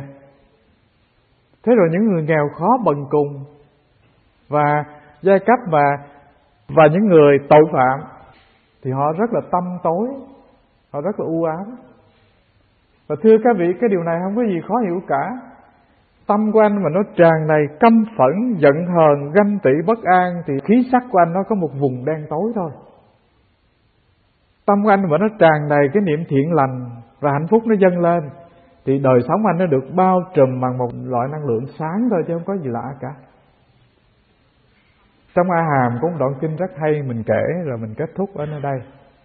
Thế rồi những người nghèo khó bần cùng và giai cấp và và những người tội phạm thì họ rất là tăm tối, họ rất là u ám. Và thưa các vị, cái điều này không có gì khó hiểu cả. Tâm của anh mà nó tràn đầy căm phẫn, giận hờn, ganh tị, bất an thì khí sắc của anh nó có một vùng đen tối thôi. Tâm của anh mà nó tràn đầy cái niệm thiện lành và hạnh phúc nó dâng lên thì đời sống anh nó được bao trùm bằng một loại năng lượng sáng thôi, chứ không có gì lạ cả. Trong A Hàm có một đoạn kinh rất hay, mình kể rồi mình kết thúc ở nơi đây.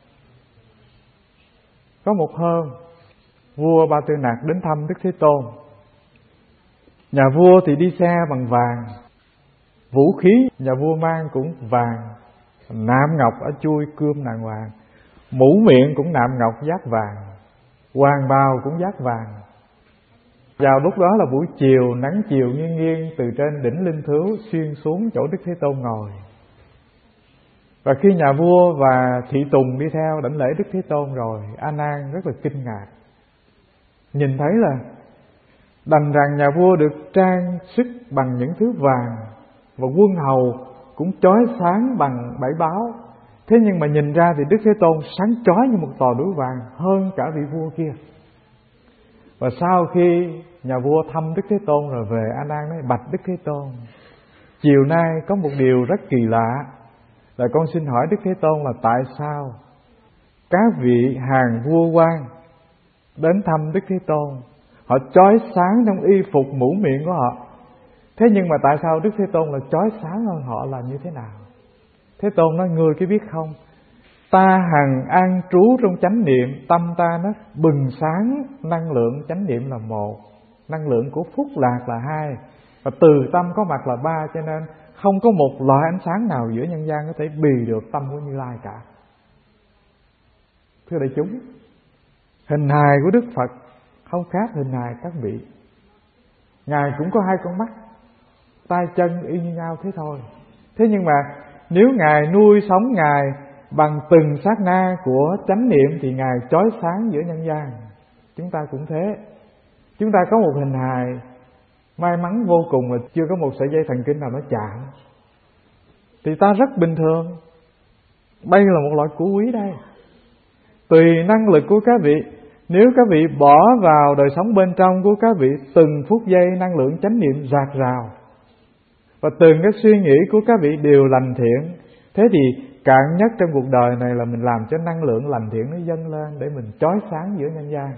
Có một hôm, vua Ba Tư Nặc đến thăm Đức Thế Tôn. Nhà vua thì đi xe bằng vàng, vũ khí nhà vua mang cũng vàng, nạm ngọc ở chui cươm đàng hoàng, mũ miệng cũng nạm ngọc giác vàng, hoàng bào cũng giác vàng. Vào lúc đó là buổi chiều, nắng chiều nghiêng nghiêng từ trên đỉnh linh thứu xuyên xuống chỗ Đức Thế Tôn ngồi. Và khi nhà vua và thị tùng đi theo đảnh lễ Đức Thế Tôn rồi, A Nan rất là kinh ngạc, nhìn thấy là đành rằng nhà vua được trang sức bằng những thứ vàng và quân hầu cũng chói sáng bằng bảy báo. Thế nhưng mà nhìn ra thì Đức Thế Tôn sáng chói như một tòa núi vàng, hơn cả vị vua kia. Và sau khi nhà vua thăm Đức Thế Tôn rồi về, A Nan nói: bạch Đức Thế Tôn, chiều nay có một điều rất kỳ lạ, là con xin hỏi Đức Thế Tôn là tại sao các vị hàng vua quan đến thăm Đức Thế Tôn, họ chói sáng trong y phục mũ miệng của họ, thế nhưng mà tại sao Đức Thế Tôn là chói sáng hơn họ là như thế nào? Thế Tôn nói: ngươi có biết không, ta hằng an trú trong chánh niệm, tâm ta nó bừng sáng, năng lượng chánh niệm là một, năng lượng của phúc lạc là hai, và từ tâm có mặt là ba, cho nên không có một loại ánh sáng nào giữa nhân gian có thể bì được tâm của Như Lai cả. Thưa đại chúng, hình hài của Đức Phật không khác hình hài các vị. Ngài cũng có hai con mắt, tay chân y như nhau thế thôi. Thế nhưng mà nếu Ngài nuôi sống Ngài bằng từng sát na của chánh niệm thì Ngài chói sáng giữa nhân gian. Chúng ta cũng thế. Chúng ta có một hình hài may mắn vô cùng là chưa có một sợi dây thần kinh nào nó chạm, thì ta rất bình thường. Đây là một loại của quý đây. Tùy năng lực của các vị, nếu các vị bỏ vào đời sống bên trong của các vị từng phút giây năng lượng chánh niệm rạc rào, và từng cái suy nghĩ của các vị đều lành thiện, thế thì cạn nhất trong cuộc đời này là mình làm cho năng lượng lành thiện nó dâng lên để mình chói sáng giữa nhân gian.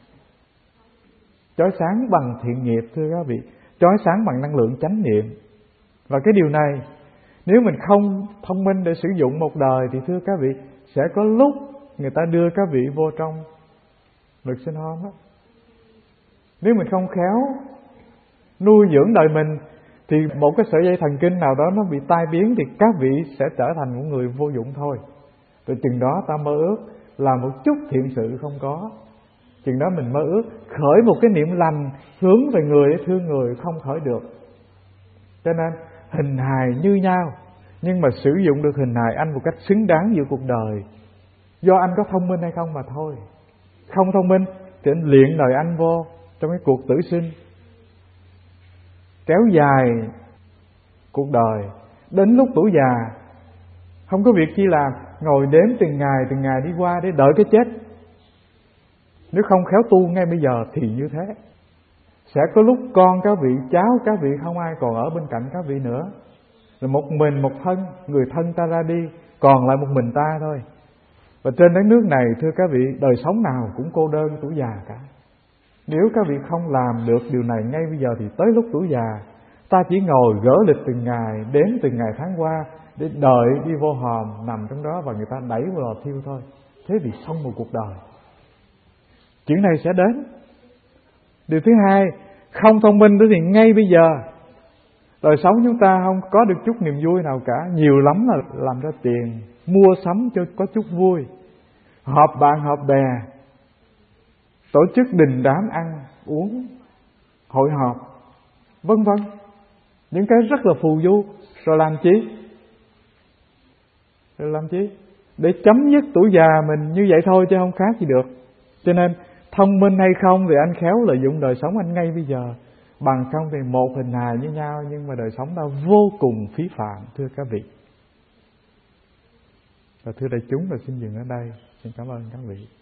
Chói sáng bằng thiện nghiệp thưa các vị, chói sáng bằng năng lượng chánh niệm. Và cái điều này nếu mình không thông minh để sử dụng một đời thì thưa các vị, sẽ có lúc người ta đưa các vị vô trong lực sinh hôn đó. Nếu mình không khéo nuôi dưỡng đời mình thì một cái sợi dây thần kinh nào đó nó bị tai biến thì các vị sẽ trở thành một người vô dụng thôi. Từ chừng đó ta mơ ước làm một chút thiện sự không có, chừng đó mình mơ ước khởi một cái niệm lành hướng về người để thương người không khởi được. Cho nên hình hài như nhau, nhưng mà sử dụng được hình hài anh một cách xứng đáng giữa cuộc đời do anh có thông minh hay không mà thôi. Không thông minh thì anh luyện đời anh vô trong cái cuộc tử sinh kéo dài cuộc đời, đến lúc tuổi già không có việc chi làm, ngồi đếm từng ngày từng ngày đi qua để đợi cái chết. Nếu không khéo tu ngay bây giờ thì như thế. Sẽ có lúc con các vị, cháu các vị không ai còn ở bên cạnh các vị nữa, rồi một mình một thân, người thân ta ra đi, còn lại một mình ta thôi. Và trên đất nước này thưa các vị, đời sống nào cũng cô đơn tuổi già cả. Nếu các vị không làm được điều này ngay bây giờ thì tới lúc tuổi già, ta chỉ ngồi gỡ lịch từng ngày, đếm từng ngày tháng qua để đợi đi vô hòm nằm trong đó và người ta đẩy vào lò thiêu thôi. Thế thì xong một cuộc đời. Chuyện này sẽ đến. Điều thứ hai, không thông minh đó thì ngay bây giờ đời sống chúng ta không có được chút niềm vui nào cả. Nhiều lắm là làm ra tiền, mua sắm cho có chút vui, họp bạn họp bè, tổ chức đình đám ăn uống, hội họp, vân vân. Những cái rất là phù du. Rồi làm chi? Rồi làm chi? Để chấm dứt tuổi già mình như vậy thôi chứ không khác gì được. Cho nên thông minh hay không thì anh khéo lợi dụng đời sống anh ngay bây giờ. Bằng không thì một hình hài như nhau, nhưng mà đời sống ta vô cùng phí phạm thưa các vị. Và thưa đại chúng, là xin dừng ở đây. Xin cảm ơn các vị.